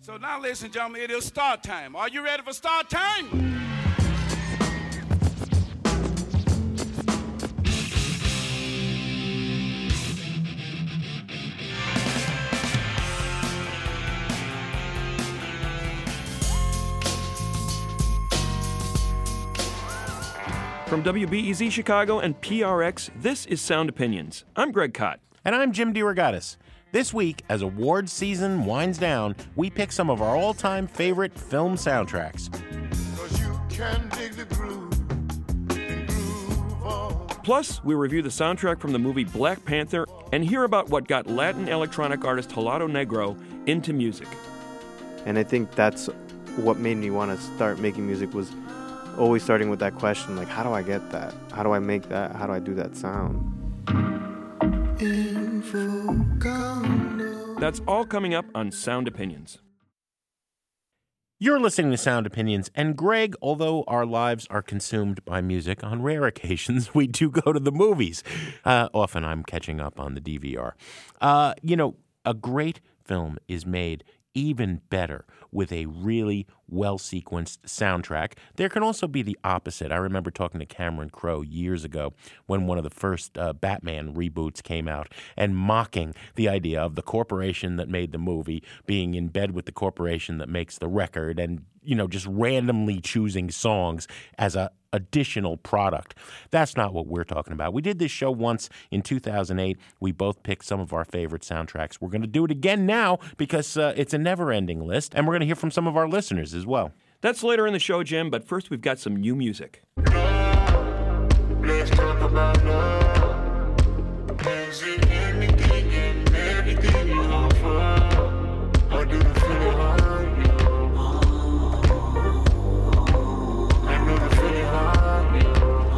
So now, ladies and gentlemen, it is start time. Are you ready for start time? From WBEZ Chicago and PRX, this is Sound Opinions. I'm Greg Kot. And I'm Jim DeRogatis. This week, as awards season winds down, we pick some of our all-time favorite film soundtracks. 'Cause you can dig the groove and groove on. Plus, we review the soundtrack from the movie Black Panther and hear about what got Latin electronic artist Helado Negro into music. And I think that's what made me want to start making music, was always starting with that question, like, how do I get that? How do I make that? How do I do that sound? That's all coming up on Sound Opinions. You're listening to Sound Opinions, and Greg, although our lives are consumed by music, on rare occasions we do go to the movies. Often I'm catching up on the DVR. A great film is made even better with a really well-sequenced soundtrack. There can also be the opposite. I remember talking to Cameron Crowe years ago when one of the first Batman reboots came out and mocking the idea of the corporation that made the movie being in bed with the corporation that makes the record and, just randomly choosing songs as a additional product. That's not what we're talking about. We did this show once in 2008. We both picked some of our favorite soundtracks. We're going to do it again now because it's a never-ending list, and we're going to hear from some of our listeners as well. That's later in the show, Jim, but first we've got some new music. Let's talk about love. Is it anything and everything you offer? Or do the feeling hurt you? I know the feeling hurt you.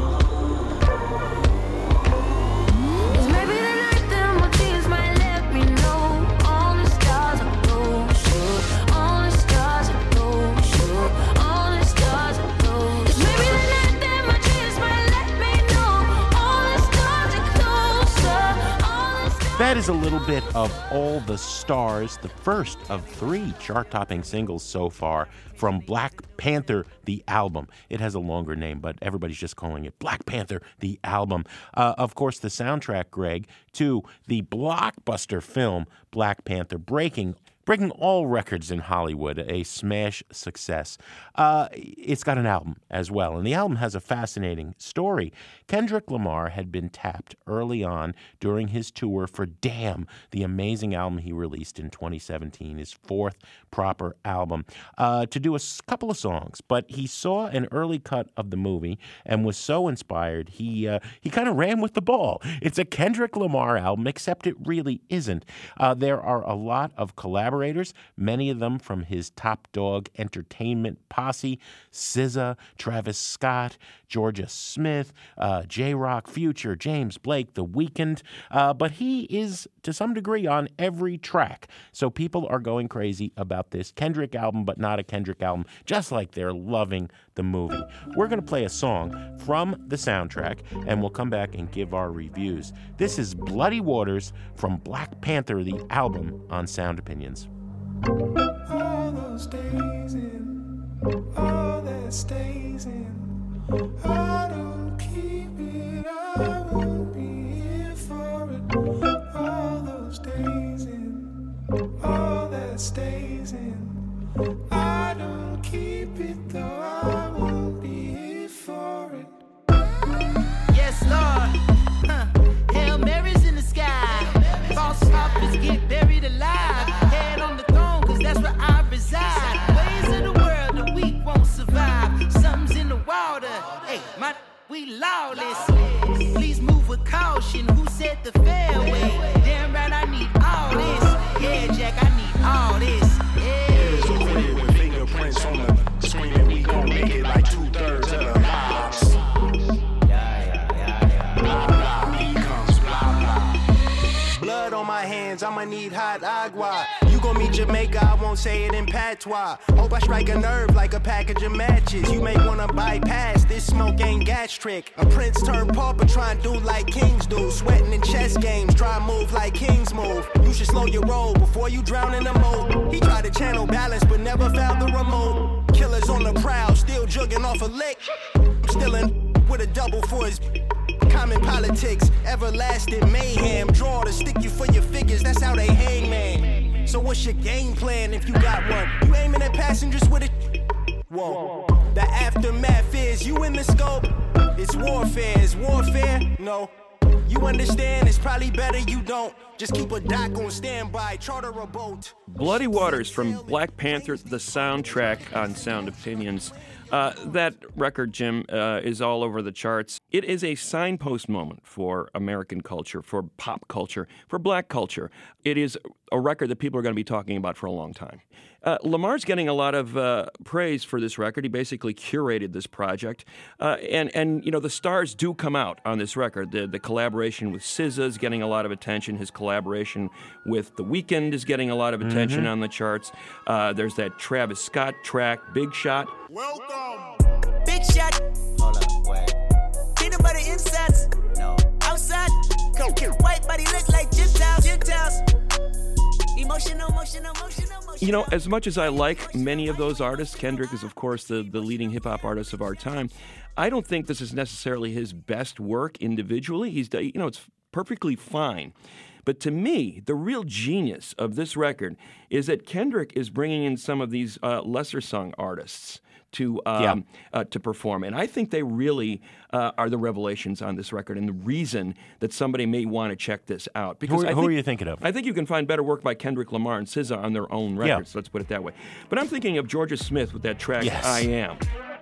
Cause maybe the night that my tears might let me know all the stars are close, all the stars are close, all the stars are close. Cause maybe the night that my tears might let me know all the stars are closer, all the stars. That is a little bit of All the Stars, the first of 3 chart-topping singles so far from Black Panther, the album. It has a longer name, but everybody's just calling it Black Panther, the album. Of course, the soundtrack, Greg, to the blockbuster film Black Panther, breaking all records in Hollywood, a smash success. It's got an album as well, and the album has a fascinating story. Kendrick Lamar had been tapped early on during his tour for Damn, the amazing album he released in 2017, his 4th proper album, to do a couple of songs. But he saw an early cut of the movie and was so inspired, he kind of ran with the ball. It's a Kendrick Lamar album, except it really isn't. There are a lot of collaborators, many of them from his Top Dog Entertainment posse, SZA, Travis Scott, Georgia Smith, J-Rock, Future, James Blake, The Weeknd, but he is to some degree on every track. So people are going crazy about this Kendrick album, but not a Kendrick album, just like they're loving the movie. We're going to play a song from the soundtrack, and we'll come back and give our reviews. This is Bloody Waters from Black Panther, the album, on Sound Opinions. All those days in, all that stays in. I don't keep it, I won't be here for it. All those days in, all that stays in. I don't keep it, though I won't be here for it. Yes, Lord. Hail Mary's in the sky. False prophets get buried alive. Head on the throne, cause that's where I reside. Ways of the world, the weak won't survive. Something's in the water. Hey, we lawless. Please move with caution. Who said the fairway? Damn right, I need all this. Yeah, Jack, I need all this. Yeah. So pretty with fingerprints on the screen, and we gon' make it like 2/3 of the lives. Blah, blah, becomes blah, blah. Blood on my hands, I'ma need hot agua. You gon' meet Jamaica, I won't gon' say it in patois. Hope I strike a nerve like a package of matches. You may wanna bypass this smoke ain't gas trick. A prince turned pauper try and do like kings do. Sweating in chess games, try and move like kings move. You should slow your roll before you drown in the moat. He tried to channel balance but never found the remote. Killers on the prowl, still jugging off a lick. I'm still in with a double for his common politics, everlasting mayhem. Draw to stick you for your figures, that's how they hang, man. So what's your game plan if you got one? You aiming at passengers with a whoa. The aftermath is you in the scope. It's warfare. Is warfare? No. You understand, it's probably better you don't. Just keep a dock on standby, charter a boat. Bloody Waters from Black Panther, the soundtrack on Sound Opinions. That record, Jim, is all over the charts. It is a signpost moment for American culture, for pop culture, for black culture. It is a record that people are going to be talking about for a long time. Lamar's getting a lot of praise for this record. He basically curated this project. And you know, the stars do come out on this record. The collaboration with SZA is getting a lot of attention. His collaboration with The Weeknd is getting a lot of attention on the charts. There's that Travis Scott track, Big Shot. Welcome. Big shot. Hold up, wait. Peanut butter insides. No. Outside. White body look like Gentiles. Emotional. You know, as much as I like many of those artists, Kendrick is, of course, the leading hip-hop artist of our time, I don't think this is necessarily his best work individually. It's perfectly fine. But to me, the real genius of this record is that Kendrick is bringing in some of these lesser-sung artists to perform. And I think they really are the revelations on this record and the reason that somebody may want to check this out. Because who are you thinking of? I think you can find better work by Kendrick Lamar and SZA on their own records, let's put it that way. But I'm thinking of Georgia Smith with that track, Yes. I Am.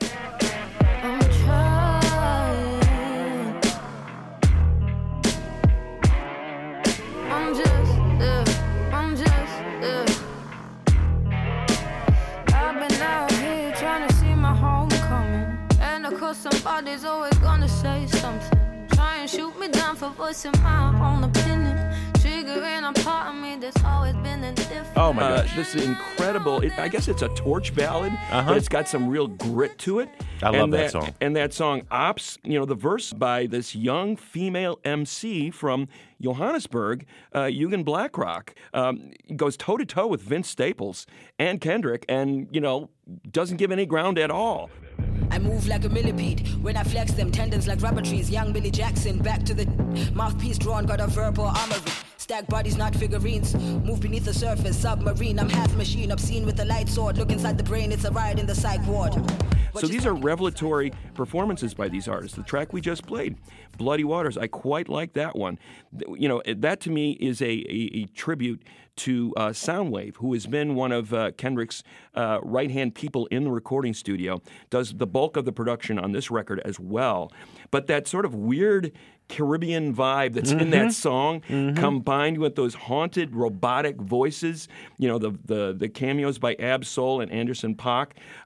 Somebody's always gonna say something. Try and shoot me down for voicing my own opinion. Triggering a part of me that's always been indifferent. Oh my gosh. This is incredible. I guess it's a torch ballad, but it's got some real grit to it. I love that song. And that song, Ops, the verse by this young female MC from Johannesburg, Eugen Blackrock, goes toe-to-toe with Vince Staples and Kendrick and, doesn't give any ground at all. I move like a millipede when I flex them tendons like rubber trees. Young Billy Jackson, back to the mouthpiece drawn, got a verbal armory. Stack bodies, not figurines. Move beneath the surface, submarine. I'm half machine, obscene with a light sword. Look inside the brain, it's a riot in the psych ward. So these are revelatory performances by these artists. The track we just played, Bloody Waters, I quite like that one. That to me is a tribute to Soundwave, who has been one of Kendrick's right-hand people in the recording studio, does the bulk of the production on this record as well. But that sort of weird Caribbean vibe that's in that song, combined with those haunted robotic voices, the cameos by Ab Soul and Anderson .Paak,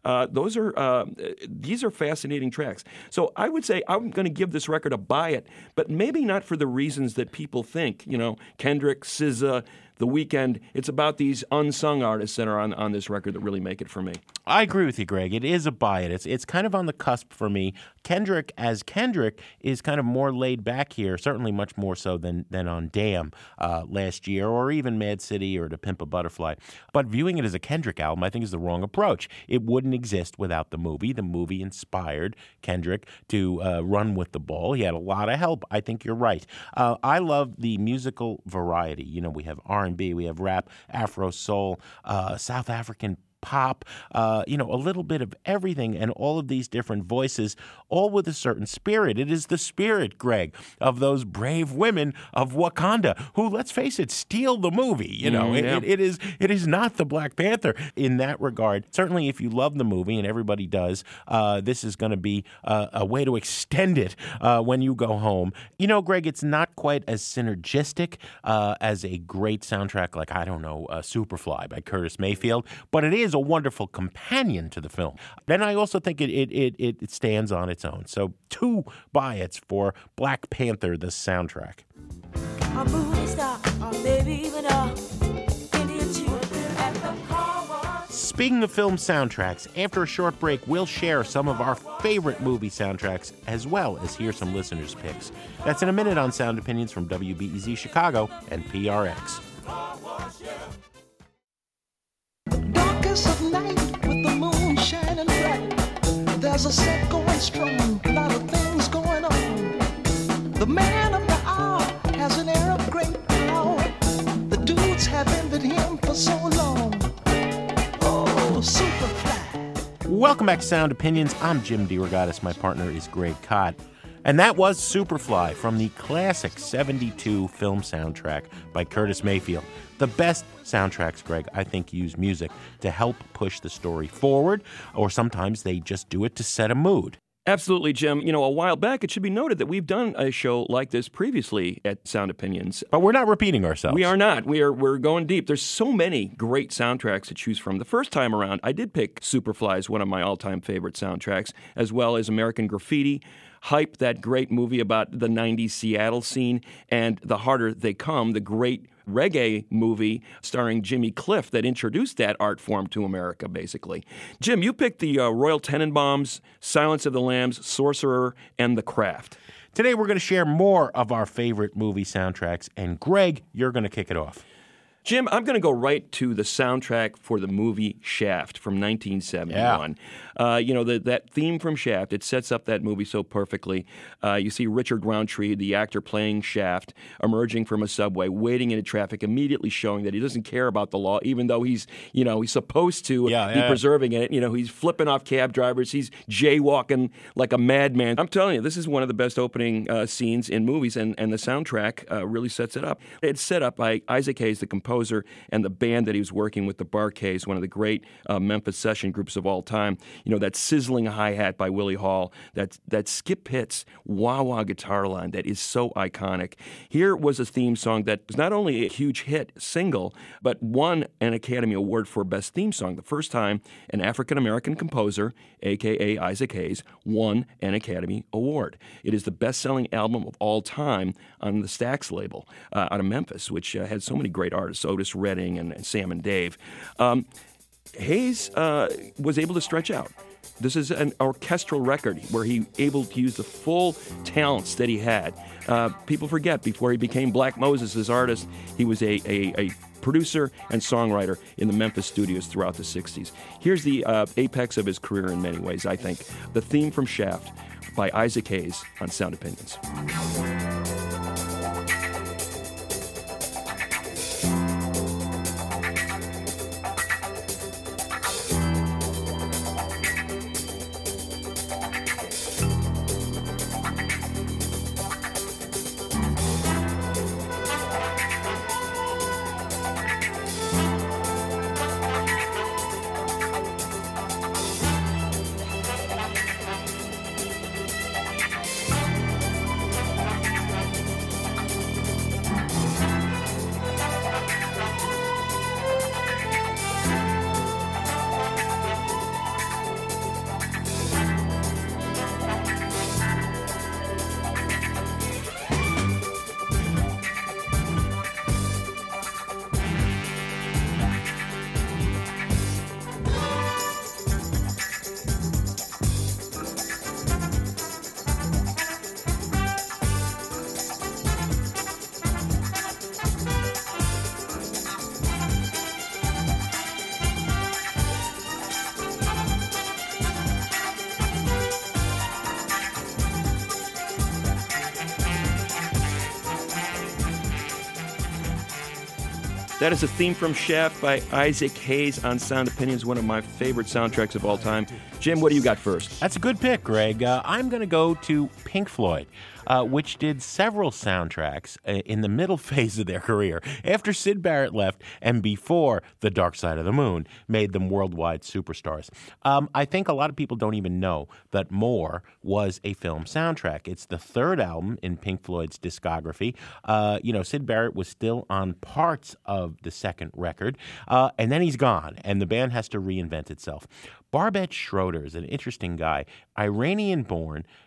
these are fascinating tracks. So I would say I'm going to give this record a buy it, but maybe not for the reasons that people think. Kendrick, SZA, The Weeknd. It's about these unsung artists that are on this record that really make it for me. I agree with you, Greg. It is a buy it. It's kind of on the cusp for me. Kendrick, as Kendrick, is kind of more laid back here, certainly much more so than on Damn last year, or even Mad City or To Pimp a Butterfly. But viewing it as a Kendrick album, I think, is the wrong approach. It wouldn't exist without the movie. The movie inspired Kendrick to run with the ball. He had a lot of help. I think you're right. I love the musical variety. We have R&B, we have rap, Afro soul, South African pop, a little bit of everything, and all of these different voices, all with a certain spirit. It is the spirit, Greg, of those brave women of Wakanda who, let's face it, steal the movie. It is not the Black Panther in that regard. Certainly, if you love the movie, and everybody does, this is going to be a way to extend it when you go home. Greg, it's not quite as synergistic as a great soundtrack like, Superfly by Curtis Mayfield, but it is a wonderful companion to the film. Then I also think it stands on its own. So 2 buy-its for Black Panther, the soundtrack. A movie star, or maybe even a Indian chief at the power. Speaking of film soundtracks, after a short break, we'll share some of our favorite movie soundtracks as well as hear some listeners' picks. That's in a minute on Sound Opinions from WBEZ Chicago and PRX. Darkest of night with the moon shining bright. There's a set going strong, a lot of things going on. The man of the hour has an air of great power. The dudes have envied him for so long. Oh, Superfly. Welcome back to Sound Opinions. I'm Jim DeRogatis. My partner is Greg Kot. And that was Superfly from the classic 72 film soundtrack by Curtis Mayfield. The best soundtracks, Greg, I think use music to help push the story forward, or sometimes they just do it to set a mood. Absolutely, Jim. You know, a while back, it should be noted that we've done a show like this previously at Sound Opinions. But we're not repeating ourselves. We are not. We're going deep. There's so many great soundtracks to choose from. The first time around, I did pick Superfly as one of my all-time favorite soundtracks, as well as American Graffiti, Hype, that great movie about the 90s Seattle scene, and The Harder They Come, the great reggae movie starring Jimmy Cliff that introduced that art form to America, basically. Jim, you picked the Royal Tenenbaums, Silence of the Lambs, Sorcerer, and The Craft. Today we're going to share more of our favorite movie soundtracks, and Greg, you're going to kick it off. Jim, I'm going to go right to the soundtrack for the movie Shaft from 1971. Yeah. That theme from Shaft, it sets up that movie so perfectly. You see Richard Roundtree, the actor playing Shaft, emerging from a subway, wading into traffic, immediately showing that he doesn't care about the law, even though he's supposed to be preserving it. He's flipping off cab drivers. He's jaywalking like a madman. I'm telling you, this is one of the best opening scenes in movies, and the soundtrack really sets it up. It's set up by Isaac Hayes, the composer, and the band that he was working with, the Bar-Kays, one of the great Memphis session groups of all time. That sizzling hi-hat by Willie Hall, that Skip Pitts wah-wah guitar line that is so iconic. Here was a theme song that was not only a huge hit single, but won an Academy Award for Best Theme Song. The first time an African-American composer, a.k.a. Isaac Hayes, won an Academy Award. It is the best-selling album of all time on the Stax label out of Memphis, which had so many great artists, Otis Redding and Sam and Dave. Hayes was able to stretch out. This is an orchestral record where he able to use the full talents that he had. People forget, before he became Black Moses as artist, he was a producer and songwriter in the Memphis studios throughout the 60s. Here's the apex of his career in many ways, I think. The theme from Shaft by Isaac Hayes on Sound Opinions. That is a theme from Shaft by Isaac Hayes on Sound Opinions, one of my favorite soundtracks of all time. Jim, what do you got first? That's a good pick, Greg. I'm going to go to Pink Floyd, which did several soundtracks in the middle phase of their career, after Syd Barrett left and before The Dark Side of the Moon made them worldwide superstars. I think a lot of people don't even know that More was a film soundtrack. It's the third album in Pink Floyd's discography. Syd Barrett was still on parts of the second record, and then he's gone, and the band has to reinvent itself. Barbet Schroeder is an interesting guy, Iranian-born,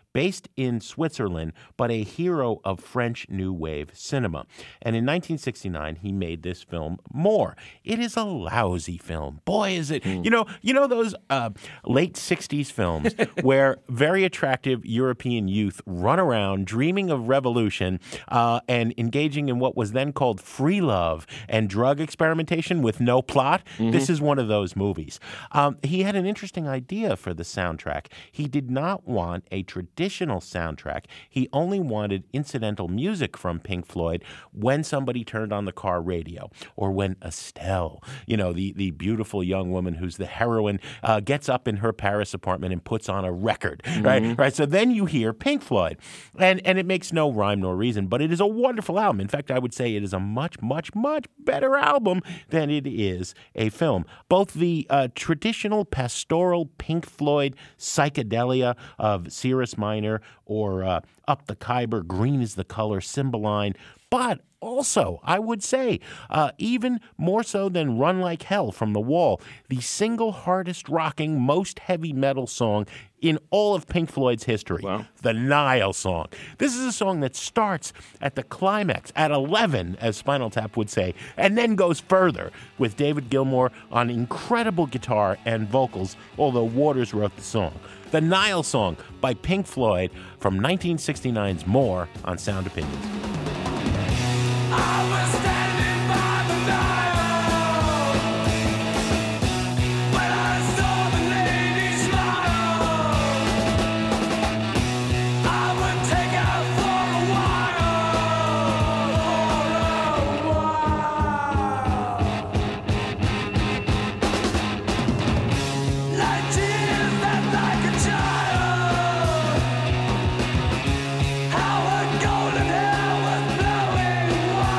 based in Switzerland, but a hero of French New Wave cinema. And in 1969, he made this film, More. It is a lousy film. Boy, is it. You know those late 60s films where very attractive European youth run around dreaming of revolution and engaging in what was then called free love and drug experimentation with no plot? This is one of those movies. He had an interesting idea for the soundtrack. He did not want a traditional soundtrack. He only wanted incidental music from Pink Floyd when somebody turned on the car radio, or when Estelle, the beautiful young woman who's the heroine, gets up in her Paris apartment and puts on a record, right? So then you hear Pink Floyd, and it makes no rhyme nor reason, but it is a wonderful album. In fact, I would say it is a much, much, much better album than it is a film. Both the traditional pastoral Pink Floyd psychedelia of Cirrus Minor or Up the Khyber, Green is the Color, Cymbeline, but also, I would say, even more so than Run Like Hell from The Wall, the single hardest rocking, most heavy metal song in all of Pink Floyd's history, the Nile Song. This is a song that starts at the climax, at 11, as Spinal Tap would say, and then goes further with David Gilmour on incredible guitar and vocals, although Waters wrote the song. The Nile Song by Pink Floyd from 1969's More on Sound Opinions. I was standing by the Nile when I saw the lady smile. I would take her for a while. Like tears that like a child. How her golden hair was blowing.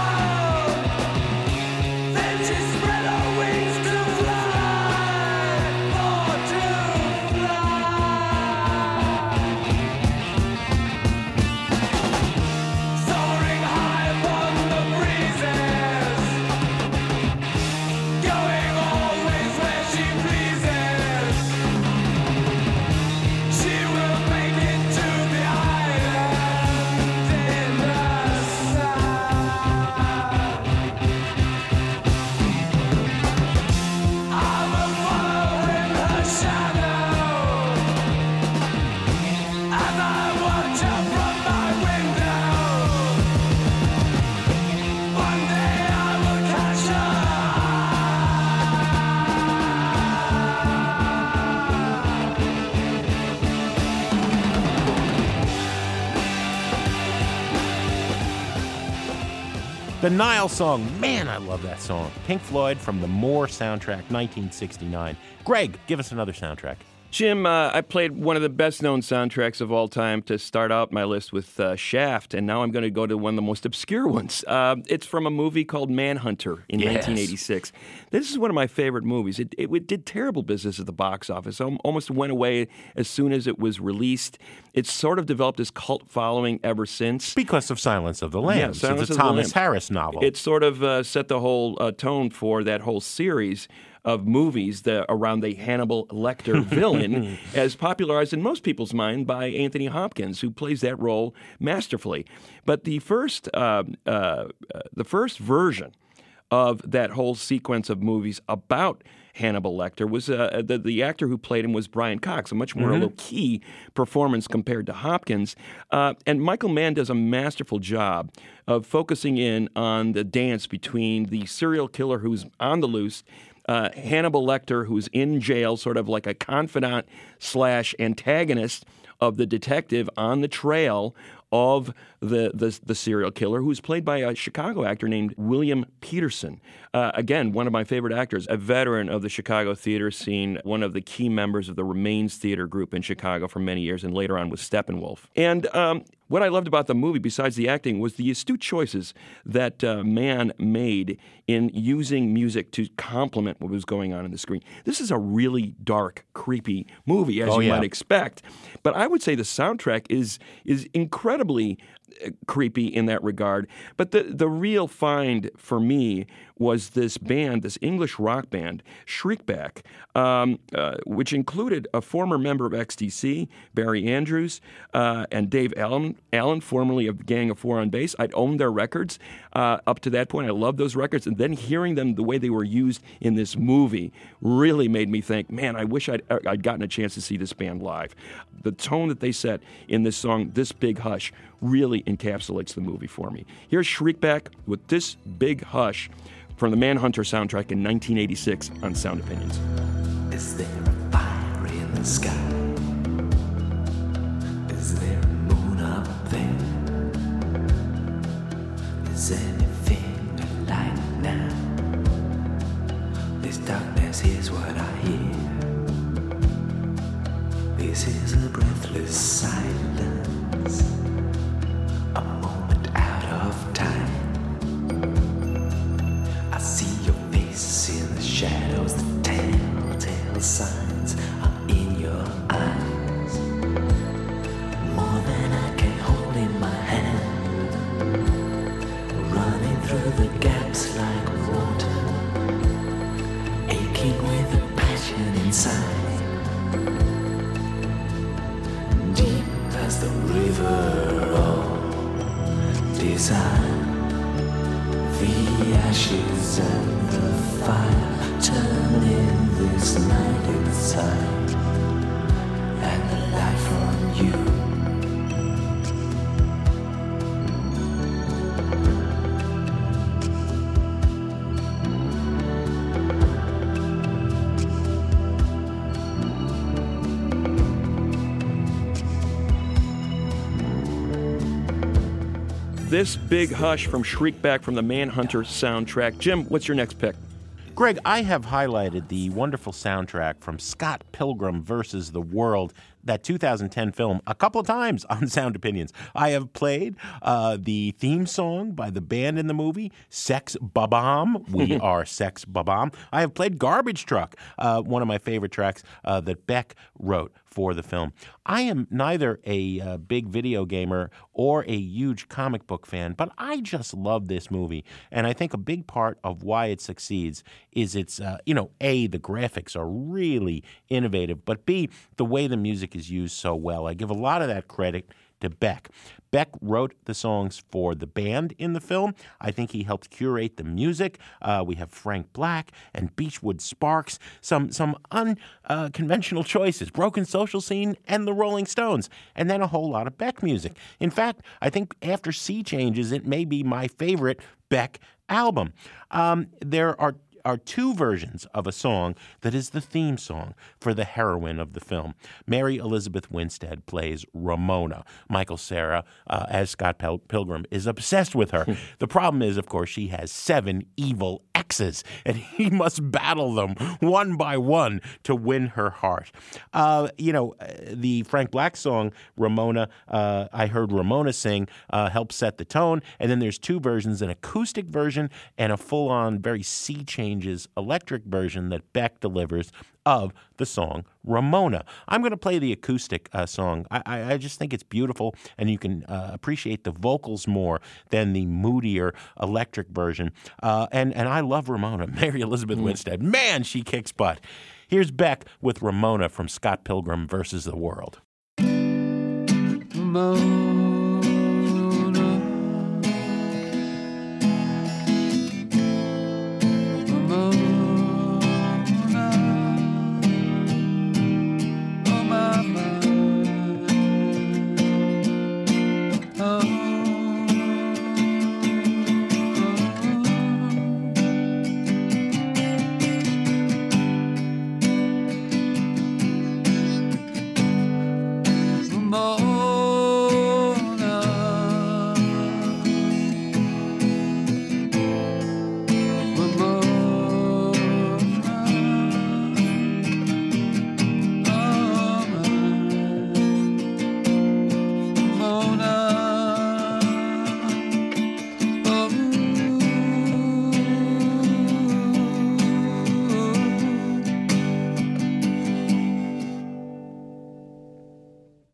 Then she spread her wings to fly, oh, to fly. Soaring high upon the breezes, going always where she pleases. She will make it to the island in the sun. I will follow in her shadow as I watch her from my window. One day I will catch her. The Nile Song. Man, I love that song. Pink Floyd from the More soundtrack, 1969. Greg, give us another soundtrack. Jim, I played one of the best-known soundtracks of all time to start out my list with Shaft, and now I'm going to go to one of the most obscure ones. It's from a movie called Manhunter in 1986. This is one of my favorite movies. It did terrible business at the box office. Almost went away as soon as it was released. It's sort of developed this cult following ever since. Because of Silence of the Lambs. Yeah, it's a Thomas Harris novel. It sort of set the whole tone for that whole series of movies around the Hannibal Lecter villain, as popularized in most people's mind by Anthony Hopkins, who plays that role masterfully. But the first version of that whole sequence of movies about Hannibal Lecter was the actor who played him was Brian Cox, a much more low-key performance compared to Hopkins. And Michael Mann does a masterful job of focusing in on the dance between the serial killer who's on the loose, Hannibal Lecter, who's in jail, sort of like a confidant / antagonist of the detective on the trail of the serial killer, who's played by a Chicago actor named William Peterson. Again, one of my favorite actors, a veteran of the Chicago theater scene, one of the key members of the Remains theater group in Chicago for many years, and later on with Steppenwolf. And what I loved about the movie, besides the acting, was the astute choices that Mann made in using music to complement what was going on the screen. This is a really dark, creepy movie, as you might expect. But I would say the soundtrack is incredibly creepy in that regard. But the real find for me was this band, this English rock band, Shriekback, which included a former member of XTC, Barry Andrews, and Dave Allen, formerly of the Gang of Four on bass. I'd owned their records up to that point. I loved those records. And then hearing them the way they were used in this movie really made me think, man, I wish I'd gotten a chance to see this band live. The tone that they set in this song, This Big Hush, really encapsulates the movie for me. Here's Shriekback with This Big Hush from the Manhunter soundtrack in 1986 on Sound Opinions. Is there a fire in the sky? Is there a moon up there? Is anything alive now? This darkness is what I hear. This is a breathless silence, a moment out of time. I see your face in the shadows, the telltale signs are in your eyes. More than I can hold in my hand, running through the gaps like water, aching with a passion inside. Deep as the river of desire. The ashes and the fire turn in this night inside, and the light from you. This Big Hush from Shriekback from the Manhunter soundtrack. Jim, what's your next pick? Greg, I have highlighted the wonderful soundtrack from Scott Pilgrim vs. the World, that 2010 film, a couple of times on Sound Opinions. I have played the theme song by the band in the movie, Sex Bob-omb. We are Sex Bob-omb. I have played Garbage Truck, one of my favorite tracks that Beck wrote for the film. I am neither a big video gamer or a huge comic book fan, but I just love this movie. And I think a big part of why it succeeds is it's, A, the graphics are really innovative, but B, the way the music is used so well. I give a lot of that credit to Beck. Beck wrote the songs for the band in the film. I think he helped curate the music. We have Frank Black and Beachwood Sparks, some unconventional choices, Broken Social Scene and the Rolling Stones, and then a whole lot of Beck music. In fact, I think after Sea Changes, it may be my favorite Beck album. There are two versions of a song that is the theme song for the heroine of the film. Mary Elizabeth Winstead plays Ramona. Michael Cera, as Scott Pilgrim, is obsessed with her. The problem is, of course, she has 7 evil exes, and he must battle them one by one to win her heart. The Frank Black song, Ramona, I heard Ramona sing, helps set the tone, and then there's 2 versions, an acoustic version and a full-on, very Sea Changes electric version that Beck delivers of the song Ramona. I'm going to play the acoustic song. I just think it's beautiful, and you can appreciate the vocals more than the moodier electric version. And I love Ramona. Mary Elizabeth Winstead. Man, she kicks butt. Here's Beck with Ramona from Scott Pilgrim vs. the World.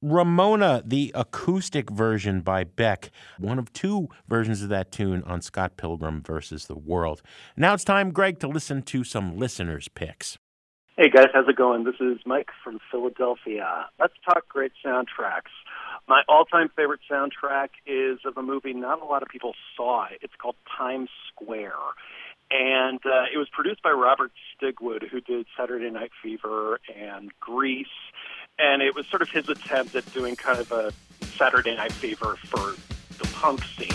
Ramona, the acoustic version by Beck, one of two versions of that tune on Scott Pilgrim versus the World. Now it's time, Greg, to listen to some listeners' picks. Hey guys, how's it going? This is Mike from Philadelphia. Let's talk great soundtracks. My all-time favorite soundtrack is of a movie not a lot of people saw. It's called Times Square. And it was produced by Robert Stigwood, who did Saturday Night Fever and Grease. And it was sort of his attempt at doing kind of a Saturday Night Fever for the punk scene.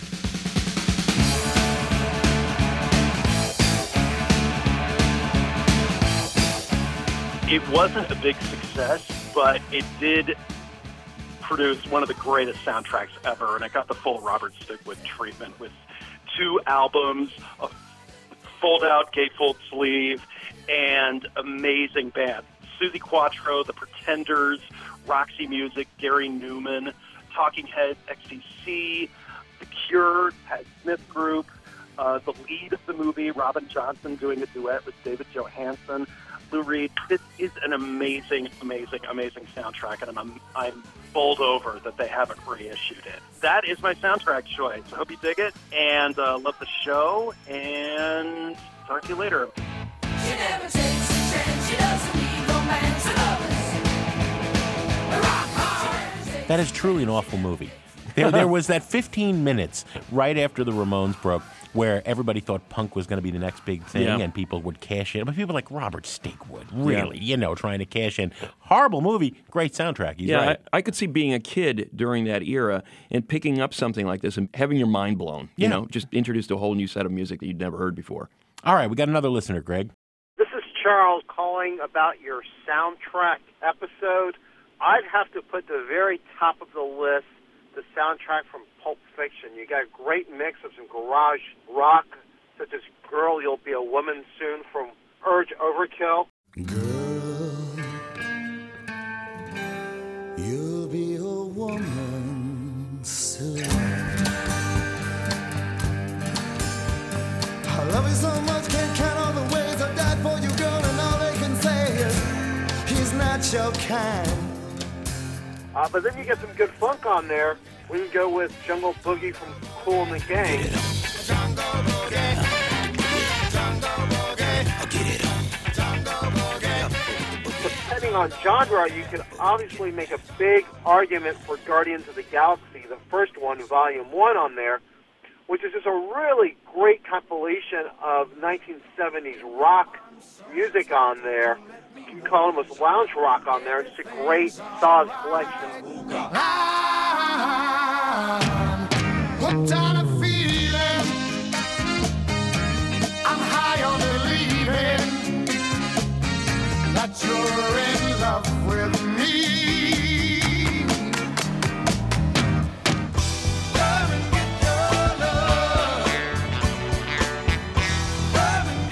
It wasn't a big success, but it did produce one of the greatest soundtracks ever, and it got the full Robert Stigwood treatment with 2 albums, a fold-out gatefold sleeve, and amazing band. Suzi Quatro, The Pretenders, Roxy Music, Gary Newman, Talking Heads, XTC, The Cure, Pat Smith Group, the lead of the movie, Robin Johnson, doing a duet with David Johansen, Lou Reed. This is an amazing, amazing, amazing soundtrack, and I'm bowled over that they haven't reissued it. That is my soundtrack choice. I hope you dig it, and love the show, and talk to you later. She never takes a chance, she doesn't need romance and others. That is truly an awful movie. There was that 15 minutes right after the Ramones broke where everybody thought punk was going to be the next big thing and people would cash in. But people like Robert Stigwood, really, trying to cash in. Horrible movie, great soundtrack. He's right. I could see being a kid during that era and picking up something like this and having your mind blown. You know, just introduced to a whole new set of music that you'd never heard before. All right, we got another listener, Greg. This is Charles calling about your soundtrack episode. I'd have to put the very top of the list the soundtrack from Pulp Fiction. You got a great mix of some garage rock, such as Girl, You'll Be a Woman Soon from Urge Overkill. Girl, you'll be a woman soon. I love you so much, can't count all the ways I've died for you, girl, and all they can say is he's not your kind. But then you get some good funk on there. We can go with Jungle Boogie from Kool and the Gang. Jungle Boogie, Jungle Boogie, get it on. Jungle Boogie. Depending on genre, you can obviously make a big argument for Guardians of the Galaxy, the first one, Volume 1 on there, which is just a really great compilation of 1970s rock music on there. You can call it almost lounge rock on there. It's a great, solid collection. Hooked on a feeling, I'm high on believing that you're in love with me. Come and get your love. Come and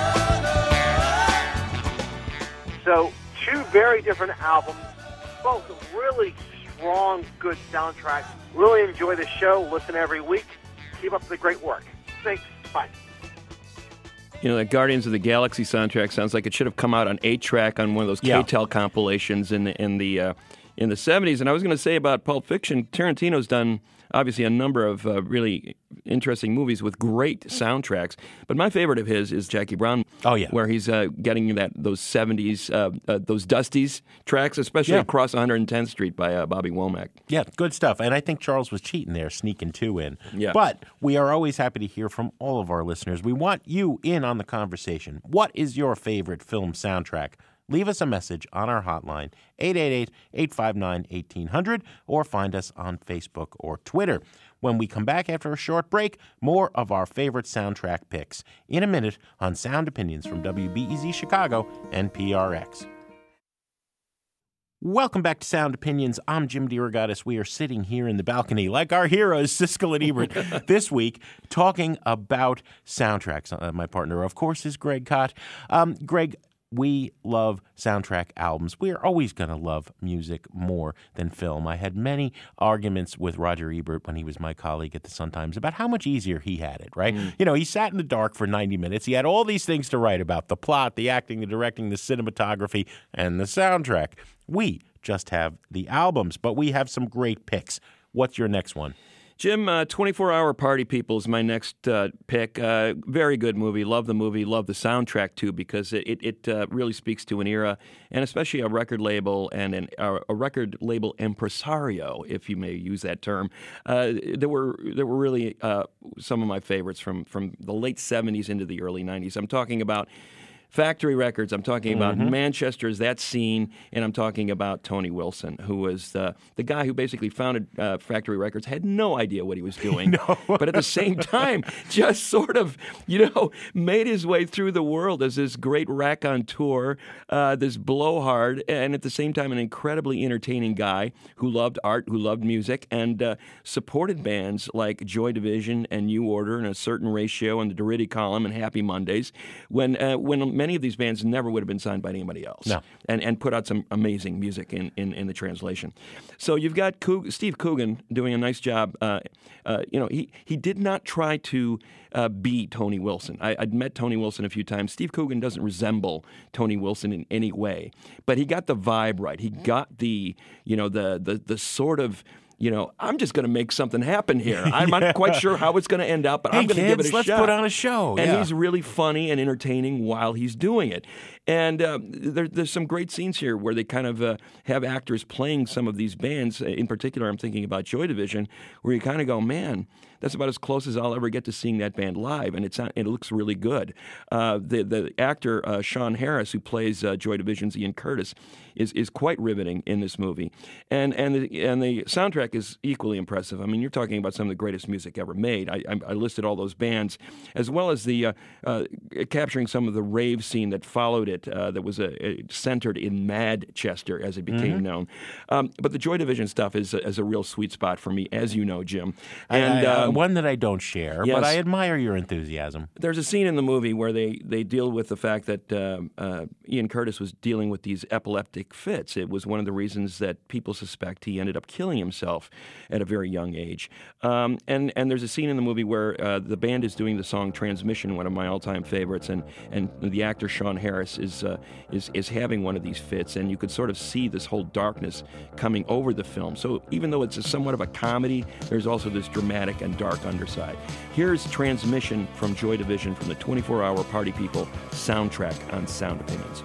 get your love. So, 2 very different albums, both really strong, good soundtracks. Really enjoy the show. Listen every week. Keep up the great work. Thanks. Bye. You know, that Guardians of the Galaxy soundtrack sounds like it should have come out on 8-track on one of those K-Tel compilations in the 70s. And I was going to say about Pulp Fiction, Tarantino's done obviously a number of really interesting movies with great soundtracks. But my favorite of his is Jackie Brown. Oh, yeah. Where he's getting those 70s, those Dusties tracks, especially across 110th Street by Bobby Womack. Yeah, good stuff. And I think Charles was cheating there, sneaking 2 in. Yeah. But we are always happy to hear from all of our listeners. We want you in on the conversation. What is your favorite film soundtrack? Leave us a message on our hotline, 888-859-1800, or find us on Facebook or Twitter. When we come back after a short break, more of our favorite soundtrack picks in a minute on Sound Opinions from WBEZ Chicago and PRX. Welcome back to Sound Opinions. I'm Jim DeRogatis. We are sitting here in the balcony like our heroes, Siskel and Ebert, this week talking about soundtracks. My partner, of course, is Greg Kot. Greg, we love soundtrack albums. We are always going to love music more than film. I had many arguments with Roger Ebert when he was my colleague at the Sun-Times about how much easier he had it, right? You know, he sat in the dark for 90 minutes. He had all these things to write about: the plot, the acting, the directing, the cinematography, and the soundtrack. We just have the albums. But we have some great picks. What's your next one? Jim, 24-Hour Party People is my next pick. Very good movie. Love the movie. Love the soundtrack, too, because it really speaks to an era, and especially a record label and a record label impresario, if you may use that term. There were really some of my favorites from the late 70s into the early 90s. I'm talking about Factory Records, I'm talking about Manchester's That Scene, and I'm talking about Tony Wilson, who was the guy who basically founded Factory Records, had no idea what he was doing, but at the same time, just sort of, made his way through the world as this great raconteur, this blowhard, and at the same time, an incredibly entertaining guy who loved art, who loved music, and supported bands like Joy Division and New Order and A Certain Ratio and the Doriti Column and Happy Mondays, when many of these bands never would have been signed by anybody else, and put out some amazing music in the translation. So you've got Steve Coogan doing a nice job. He did not try to be Tony Wilson. I'd met Tony Wilson a few times. Steve Coogan doesn't resemble Tony Wilson in any way, but he got the vibe right. He got the sort of, I'm just going to make something happen here. I'm not quite sure how it's going to end up, but I'm going to give it a let's shot. Put on a show. And he's really funny and entertaining while he's doing it. And there's some great scenes here where they kind of have actors playing some of these bands. In particular, I'm thinking about Joy Division, where you kind of go, man, that's about as close as I'll ever get to seeing that band live, and it looks really good. The actor Sean Harris, who plays Joy Division's Ian Curtis, is quite riveting in this movie, and the soundtrack is equally impressive. I mean, you're talking about some of the greatest music ever made. I listed all those bands, as well as the capturing some of the rave scene that followed it, that was centered in Madchester, as it became known. But the Joy Division stuff is a real sweet spot for me, as you know, Jim. And one that I don't share, yes. but I admire your enthusiasm. There's a scene in the movie where they deal with the fact that Ian Curtis was dealing with these epileptic fits. It was one of the reasons that people suspect he ended up killing himself at a very young age. And there's a scene in the movie where the band is doing the song Transmission, one of my all-time favorites, and the actor Sean Harris is having one of these fits, and you could sort of see this whole darkness coming over the film. So even though it's somewhat of a comedy, there's also this dramatic and dark underside. Here's Transmission from Joy Division from the 24-Hour Party People soundtrack on Sound Opinions.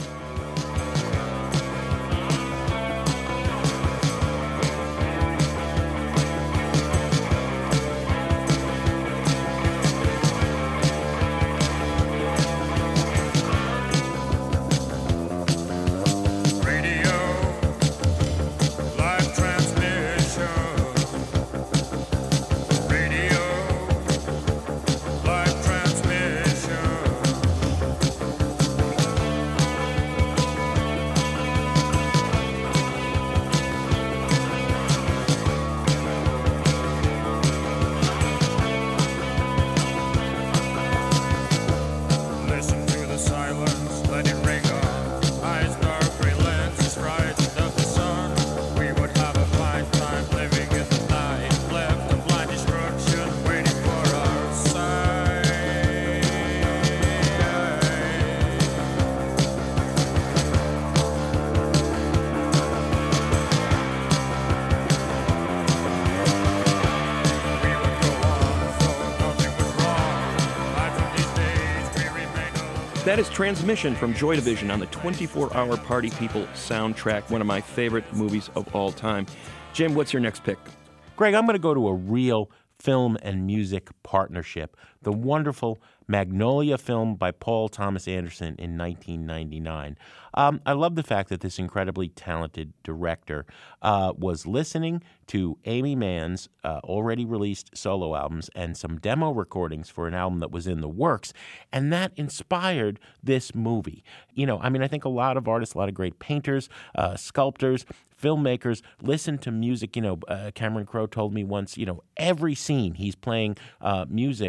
That is Transmission from Joy Division on the 24-Hour Party People soundtrack, one of my favorite movies of all time. Jim, what's your next pick? Greg, I'm going to go to a real film and music partnership. The wonderful Magnolia film by Paul Thomas Anderson in 1999. I love the fact that this incredibly talented director was listening to Amy Mann's already released solo albums and some demo recordings for an album that was in the works, and that inspired this movie. I think a lot of artists, a lot of great painters, sculptors, filmmakers listen to music. Cameron Crowe told me once, every scene he's playing music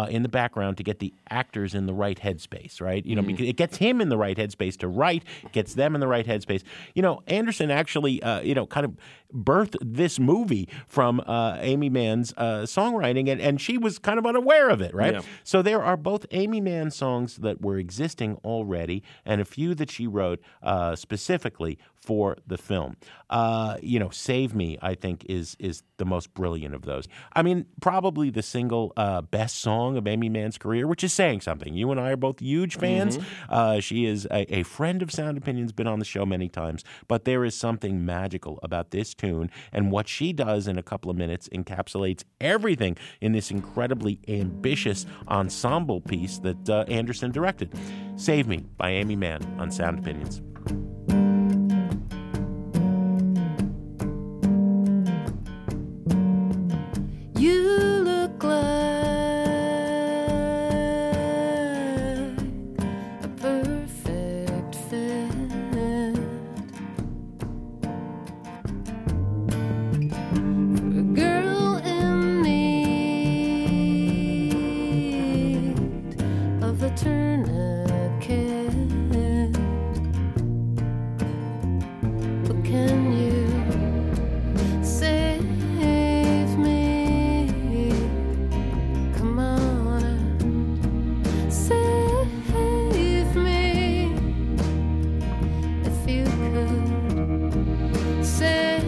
in the background to get the actors in the right headspace, right? Because it gets him in the right headspace to write, gets them in the right headspace. Anderson actually, kind of birthed this movie from Amy Mann's songwriting, and she was kind of unaware of it, right? Yeah. So there are both Amy Mann songs that were existing already and a few that she wrote specifically for the film. Save Me, I think, is the most brilliant of those. I mean, probably the single best song of Amy Mann's career, which is saying something. You and I are both huge fans. She is a friend of Sound Opinions, been on the show many times, but there is something magical about this tune, and what she does in a couple of minutes encapsulates everything in this incredibly ambitious ensemble piece that Anderson directed. Save Me by Amy Mann on Sound Opinions. You look like a perfect fit for a girl in need of a tourniquet. But can you save me? Come on and save me. If you could save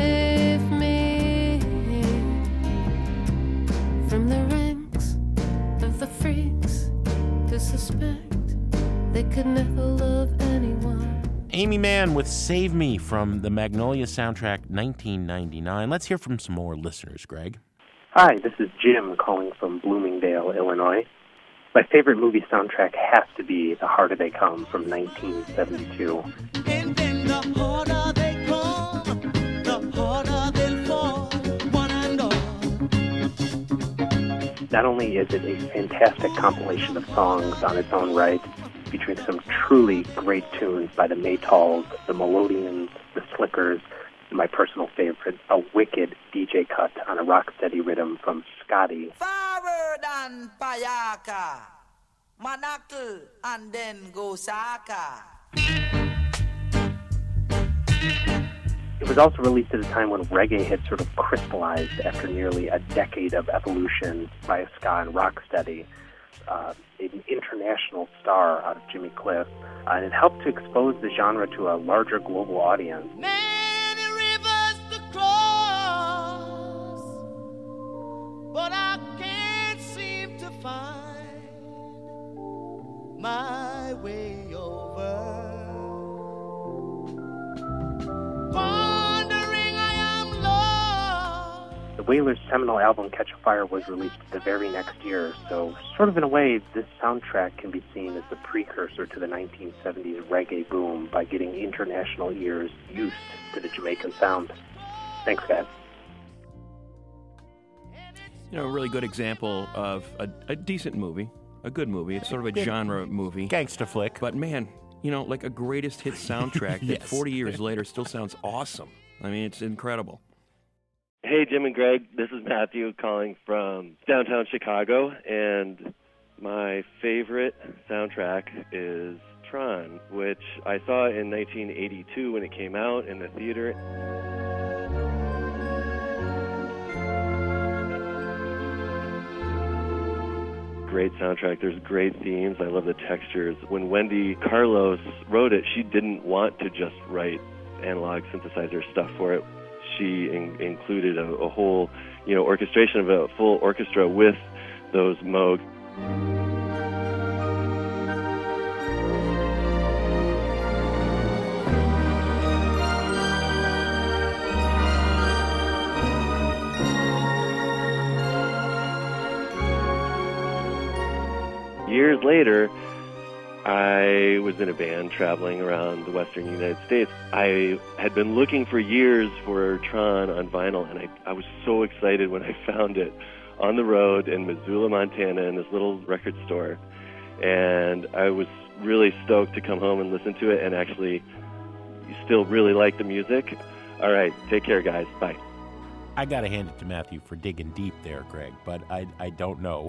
me from the ranks of the freaks who suspect they could never love anyone. Amy Mann with Save Me from the Magnolia soundtrack 1999. Let's hear from some more listeners, Greg. Hi, this is Jim calling from Bloomingdale, Illinois. My favorite movie soundtrack has to be The Harder They Come from 1972. And then the harder they come, the harder they'll fall, one and all. Not only is it a fantastic compilation of songs on its own right, featuring some truly great tunes by the Maytals, the Melodians, the Slickers, and my personal favorite, a wicked DJ cut on a rocksteady rhythm from Scotty. Forward and Payaka, Manakal and then Gosaka. It was also released at a time when reggae had sort of crystallized after nearly a decade of evolution by a ska and rocksteady. An international star out of Jimmy Cliff, and it helped to expose the genre to a larger global audience. Many rivers to cross, but I can't seem to find my way over. Wandering, I am lost. The Wailers' seminal album Catch a Fire was released the very next year, so sort of in a way, this soundtrack can be seen as the precursor to the 1970s reggae boom by getting international ears used to the Jamaican sound. Thanks, guys. A really good example of a decent movie, a good movie. It's sort of a genre movie. Gangster flick. But man, like a greatest hit soundtrack that Yes. 40 years later still sounds awesome. I mean, it's incredible. Hey, Jim and Greg, this is Matthew calling from downtown Chicago, and my favorite soundtrack is Tron, which I saw in 1982 when it came out in the theater. Great soundtrack. There's great themes. I love the textures. When Wendy Carlos wrote it, she didn't want to just write analog synthesizer stuff for it. She included a whole, orchestration of a full orchestra with those Moog. Years later, I was in a band traveling around the western United States. I had been looking for years for Tron on vinyl, and I was so excited when I found it on the road in Missoula, Montana, in this little record store. And I was really stoked to come home and listen to it and actually still really like the music. All right, take care, guys. Bye. I got to hand it to Matthew for digging deep there, Greg, but I don't know.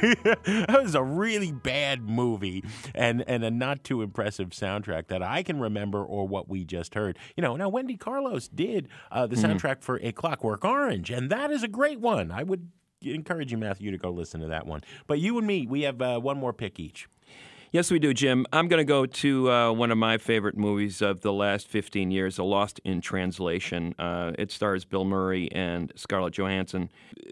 That was a really bad movie and a not too impressive soundtrack that I can remember or what we just heard. Now Wendy Carlos did the soundtrack for A Clockwork Orange, and that is a great one. I would encourage you, Matthew, to go listen to that one. But you and me, we have one more pick each. Yes, we do, Jim. I'm going to go to one of my favorite movies of the last 15 years, Lost in Translation. It stars Bill Murray and Scarlett Johansson.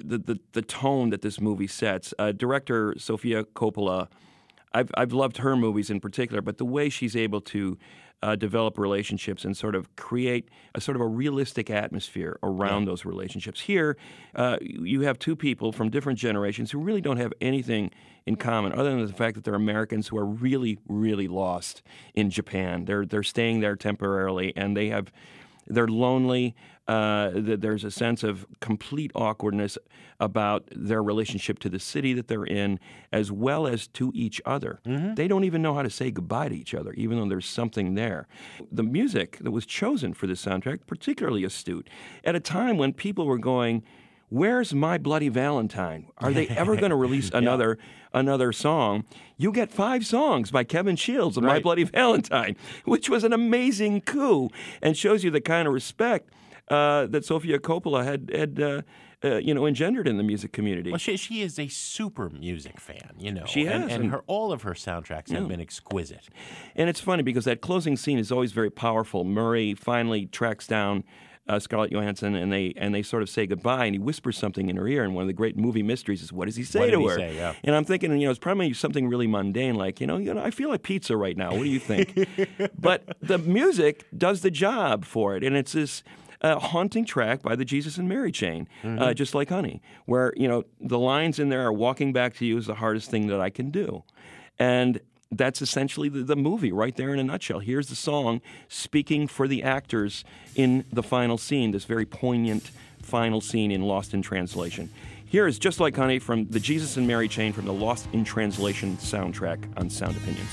The tone that this movie sets, director Sofia Coppola, I've loved her movies in particular, but the way she's able to develop relationships and sort of create a sort of a realistic atmosphere around those relationships. Here, you have two people from different generations who really don't have anything in common other than the fact that they're Americans who are really, really lost in Japan. They're staying there temporarily, and they're lonely. There's a sense of complete awkwardness about their relationship to the city that they're in, as well as to each other. They don't even know how to say goodbye to each other, even though there's something there. The music that was chosen for this soundtrack, particularly astute, at a time when people were going, where's My Bloody Valentine? Are they ever going to release another song? You get 5 songs by Kevin Shields of My Bloody Valentine, which was an amazing coup and shows you the kind of respect that Sofia Coppola had engendered in the music community. Well, she is a super music fan, She has. And all of her soundtracks have been exquisite. And it's funny because that closing scene is always very powerful. Murray finally tracks down Scarlett Johansson, and they sort of say goodbye, and he whispers something in her ear, and one of the great movie mysteries is, what does he say to her? Yeah. And I'm thinking, it's probably something really mundane, like, I feel like pizza right now. What do you think? But the music does the job for it, and it's this haunting track by the Jesus and Mary Chain, Just Like Honey, where, the lines in there are, walking back to you is the hardest thing that I can do. And that's essentially the movie right there in a nutshell. Here's the song speaking for the actors in the final scene, this very poignant final scene in Lost in Translation. Here is Just Like Honey from the Jesus and Mary Chain from the Lost in Translation soundtrack on Sound Opinions.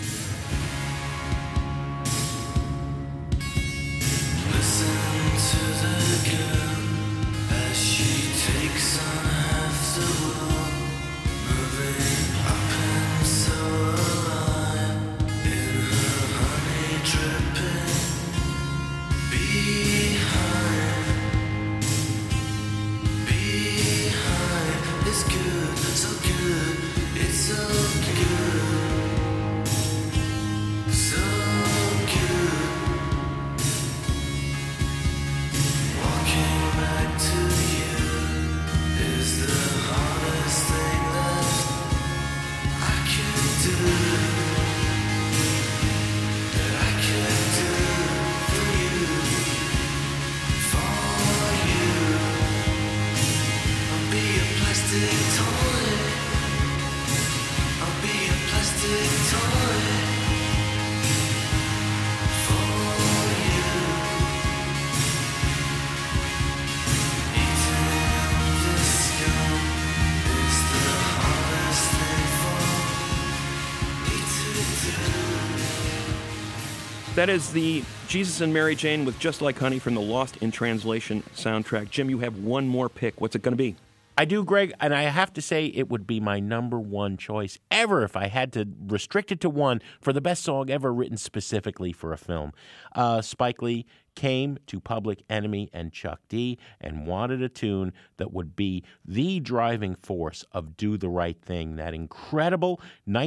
That is the Jesus and Mary Chain with Just Like Honey from the Lost in Translation soundtrack. Jim, you have one more pick. What's it going to be? I do, Greg, and I have to say it would be my number one choice ever if I had to restrict it to one for the best song ever written specifically for a film. Spike Lee came to Public Enemy and Chuck D and wanted a tune that would be the driving force of Do the Right Thing, that incredible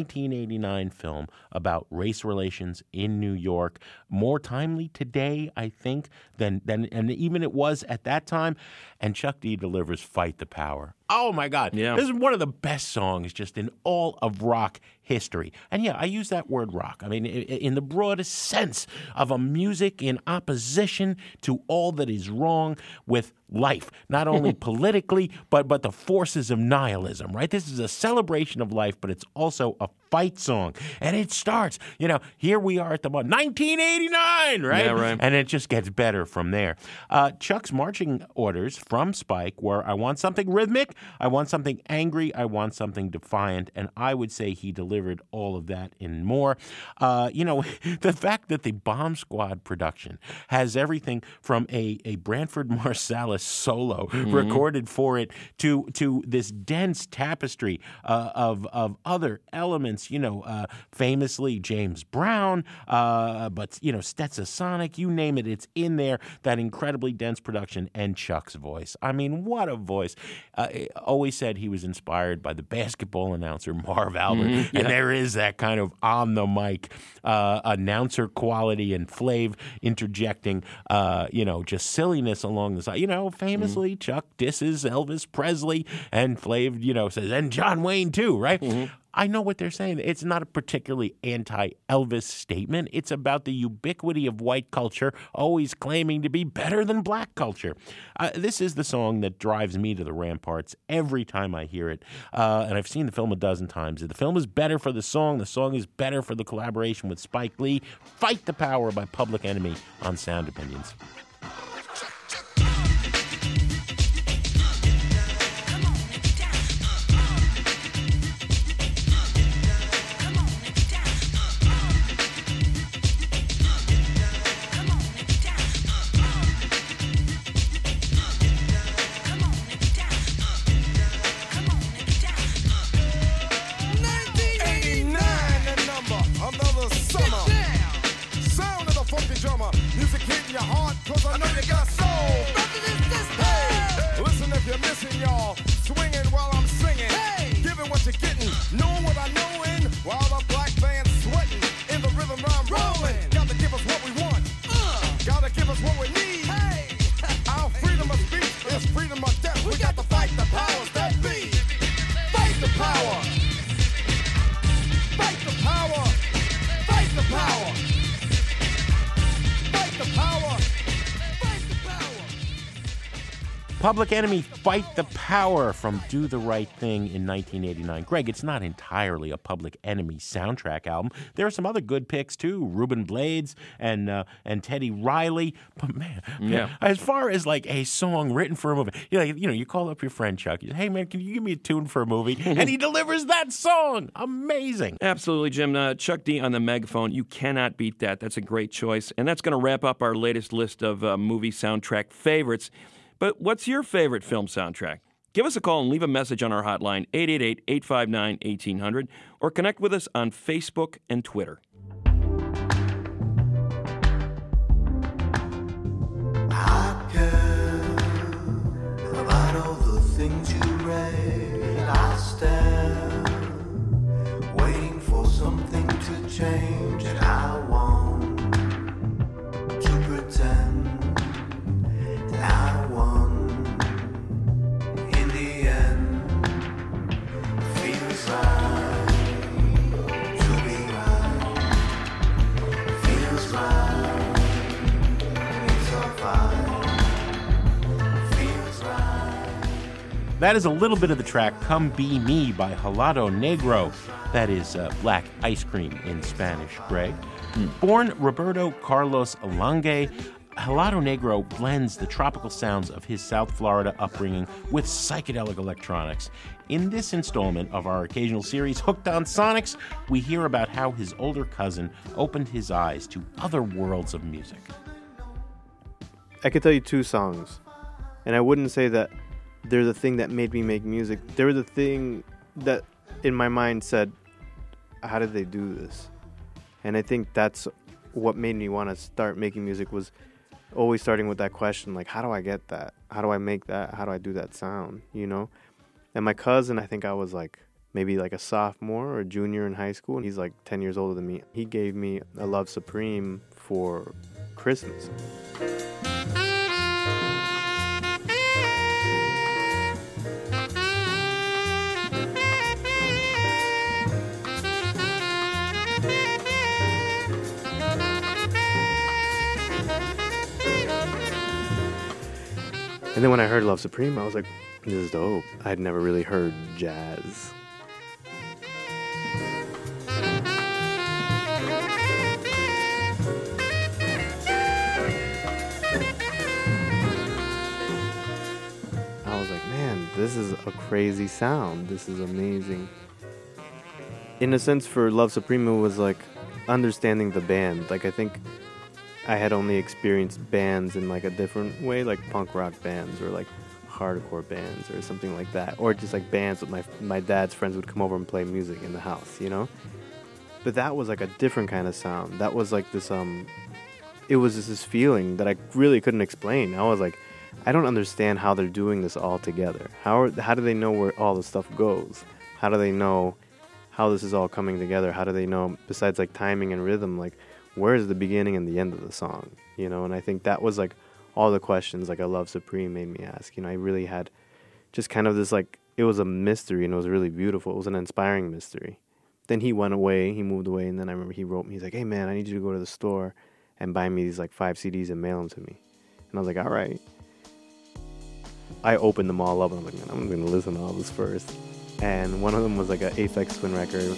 1989 film about race relations in New York. More timely today, I think, than and even it was at that time. And Chuck D delivers Fight the Power. Oh, my God. Yeah. This is one of the best songs just in all of rock history. And yeah, I use that word rock. I mean, in the broadest sense of a music in opposition to all that is wrong with life, not only politically, but the forces of nihilism, right? This is a celebration of life, but it's also a fight song. And it starts, here we are at the 1989, right? Yeah, right. And it just gets better from there. Chuck's marching orders from Spike were, I want something rhythmic, I want something angry, I want something defiant, and I would say he delivered all of that and more. The fact that the Bomb Squad production has everything from a Branford Marsalis solo recorded for it to this dense tapestry of other elements, famously James Brown, but Stetsasonic, you name it, it's in there, that incredibly dense production, and Chuck's voice. I mean, what a voice. Always said he was inspired by the basketball announcer Marv Albert, and there is that kind of on the mic announcer quality, and Flav interjecting, just silliness along the side. Famously, Chuck disses Elvis Presley, and Flav, says, and John Wayne too, right? I know what they're saying. It's not a particularly anti-Elvis statement. It's about the ubiquity of white culture always claiming to be better than black culture. This is the song that drives me to the ramparts every time I hear it. And I've seen the film a dozen times. The film is better for the song. The song is better for the collaboration with Spike Lee. Fight the Power by Public Enemy on Sound Opinions. Public Enemy, Fight the Power from Do the Right Thing in 1989. Greg, it's not entirely a Public Enemy soundtrack album. There are some other good picks, too. Ruben Blades and Teddy Riley. But, man, as far as, like, a song written for a movie, you call up your friend Chuck. You say, hey, man, can you give me a tune for a movie? And he delivers that song. Amazing. Absolutely, Jim. Chuck D on the megaphone. You cannot beat that. That's a great choice. And that's going to wrap up our latest list of movie soundtrack favorites. But what's your favorite film soundtrack? Give us a call and leave a message on our hotline, 888-859-1800, or connect with us on Facebook and Twitter. I care about all the things you read. I stand waiting for something to change, and I want to pretend I won. In the end, feels right to be right. Feels right. It's all fine. Feels right. That is a little bit of the track Come Be Me by Helado Negro. That is black ice cream in Spanish, Greg. Born Roberto Carlos Lange, Helado Negro blends the tropical sounds of his South Florida upbringing with psychedelic electronics. In this installment of our occasional series, Hooked on Sonics, we hear about how his older cousin opened his eyes to other worlds of music. I could tell you two songs, and I wouldn't say that they're the thing that made me make music. They're the thing that in my mind said, how did they do this? And I think that's what made me want to start making music, was always starting with that question, like, how do I get that? How do I make that? How do I do that sound, And my cousin, I think I was like maybe like a sophomore or a junior in high school, and he's like 10 years older than me. He gave me a Love Supreme for Christmas. And then when I heard Love Supreme, I was like, this is dope. I'd never really heard jazz. this is a crazy sound. This is amazing. In a sense, for Love Supreme, it was like understanding the band. Like, I think I had only experienced bands in like a different way, like punk rock bands or like hardcore bands or something like that, or just like bands with my dad's friends would come over and play music in the house, you know. But that was like a different kind of sound. That was like this it was just this feeling that I really couldn't explain. I was like, I don't understand how they're doing this all together. How do they know where all the stuff goes? How do they know how this is all coming together? How do they know, besides like timing and rhythm, like where is the beginning and the end of the song, you know? And I think that was like all the questions like I Love Supreme made me ask. You know, I really had just kind of this like, it was a mystery and it was really beautiful. It was an inspiring mystery. Then he went away, he moved away, and then I remember he wrote me, he's like, hey man, I need you to go to the store and buy me these like 5 CDs and mail them to me. And I was like, all right. I opened them all up and I'm like, man, I'm going to listen to all this first. And one of them was like an Aphex Twin record.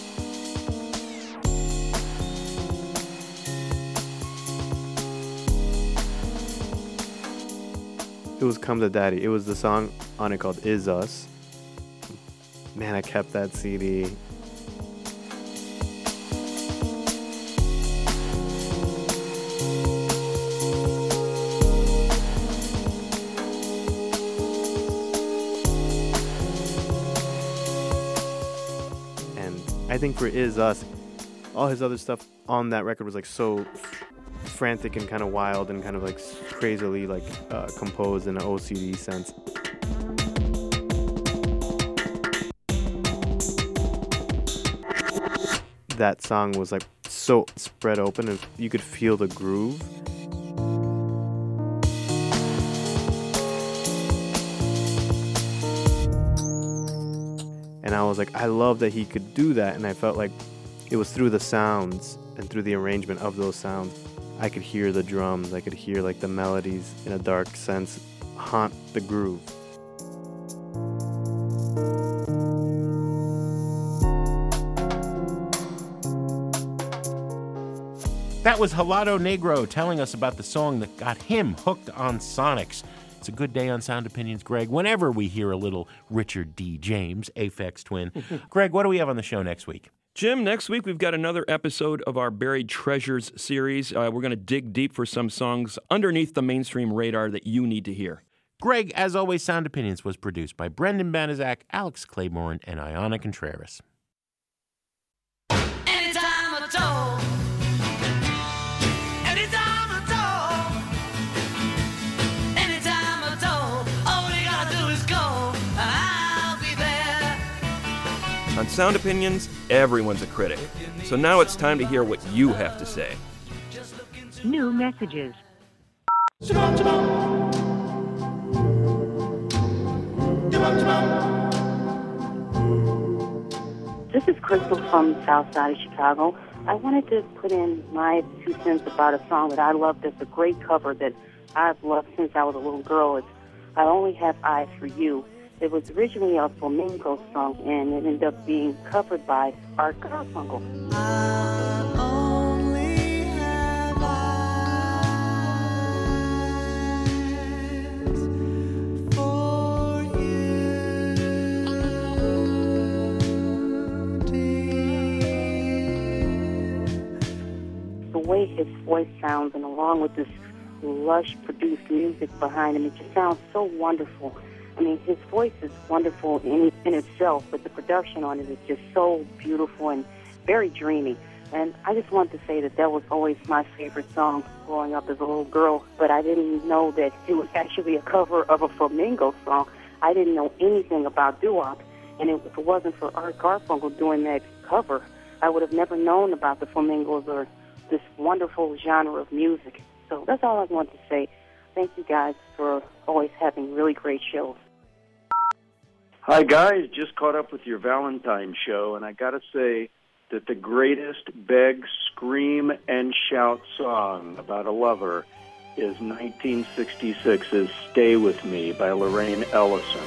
It was Come to Daddy. It was the song on it called Is Us. Man, I kept that CD. I think for Is Us, all his other stuff on that record was like so frantic and kind of wild and kind of like crazily like composed in an OCD sense. That song was like so spread open and you could feel the groove. And I was like, I love that he could do that. And I felt like it was through the sounds and through the arrangement of those sounds, I could hear the drums. I could hear like the melodies in a dark sense haunt the groove. That was Helado Negro telling us about the song that got him hooked on Sonics. It's a good day on Sound Opinions, Greg, whenever we hear a little Richard D. James, Aphex Twin. Greg, what do we have on the show next week? Jim, next week we've got another episode of our Buried Treasures series. We're going to dig deep for some songs underneath the mainstream radar that you need to hear. Greg, as always, Sound Opinions was produced by Brendan Banaszak, Alex Claiborne, and Ayana Contreras. Anytime at all. Anytime at all. Anytime at all. All you gotta do is go, and I'll be there. On Sound Opinions, everyone's a critic. So now it's time to hear what you have to say. New messages. This is Crystal from the south side of Chicago. I wanted to put in my 2 cents about a song that I love that's a great cover that I've loved since I was a little girl. It's I Only Have Eyes for You. It was originally a flamenco song, and it ended up being covered by Art Garfunkel. The way his voice sounds, and along with this lush produced music behind him, it just sounds so wonderful. I mean, his voice is wonderful in itself, but the production on it is just so beautiful and very dreamy. And I just wanted to say that that was always my favorite song growing up as a little girl, but I didn't know that it was actually a cover of a flamenco song. I didn't know anything about doo-wop, and if it wasn't for Art Garfunkel doing that cover, I would have never known about the flamencos or this wonderful genre of music. So that's all I want to say. Thank you guys for always having really great shows. Hi, guys. Just caught up with your Valentine show, and I got to say that the greatest beg, scream, and shout song about a lover is 1966's Stay With Me by Lorraine Ellison.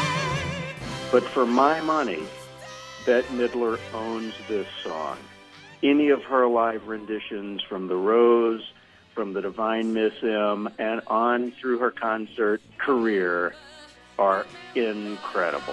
But for my money, Bette Midler owns this song. any of her live renditions from The Rose, from The Divine Miss M, and on through her concert career are incredible.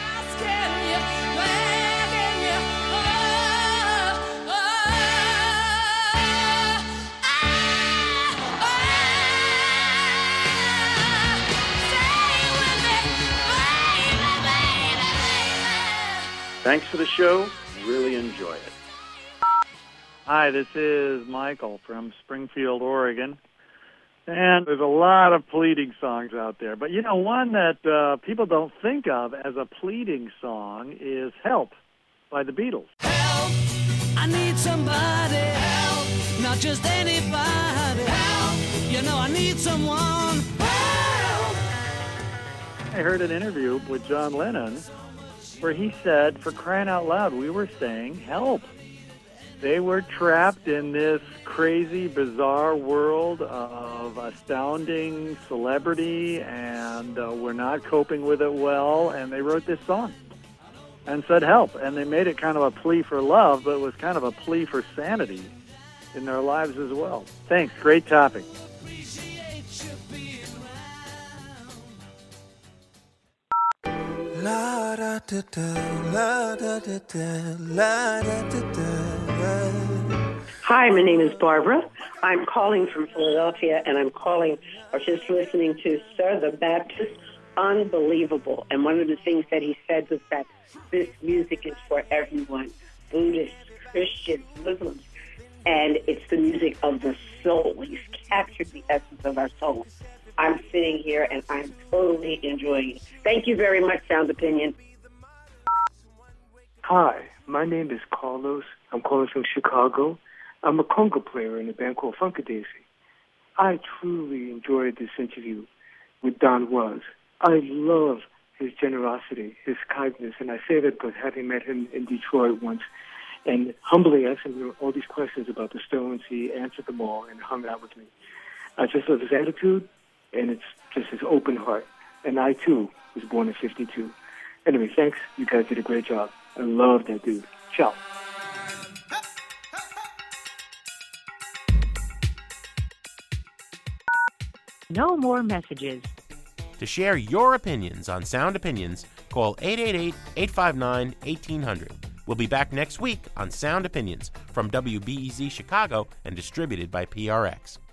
Thanks for the show. Really enjoy it. Hi, this is Michael from Springfield, Oregon. And there's a lot of pleading songs out there. But, you know, one that people don't think of as a pleading song is Help by the Beatles. Help, I need somebody. Help, not just anybody. Help, you know I need someone. Help. I heard an interview with John Lennon where he said, for crying out loud, we were saying help. They were trapped in this crazy, bizarre world of astounding celebrity, and were not coping with it well, and they wrote this song and said help. And they made it kind of a plea for love, but it was kind of a plea for sanity in their lives as well. Thanks. Great topic. La da da da, la da da da, la da da da. Hi, my name is Barbara. I'm calling from Philadelphia, and I'm calling or just listening to Sir the Baptist. Unbelievable. And one of the things that he said was that this music is for everyone, Buddhists, Christians, Muslims, and it's the music of the soul. He's captured the essence of our soul. I'm sitting here, and I'm totally enjoying it. Thank you very much, Sound Opinion. Hi, my name is Carlos. I'm calling from Chicago. I'm a conga player in a band called Funkadesi. I truly enjoyed this interview with Don Was. I love his generosity, his kindness, and I say that because having met him in Detroit once and humbly asked him all these questions about the Stones, he answered them all and hung out with me. I just love his attitude, and it's just his open heart. And I, too, was born in 52. Anyway, thanks. You guys did a great job. I love that dude. Ciao. No more messages. To share your opinions on Sound Opinions, call 888-859-1800. We'll be back next week on Sound Opinions from WBEZ Chicago and distributed by PRX.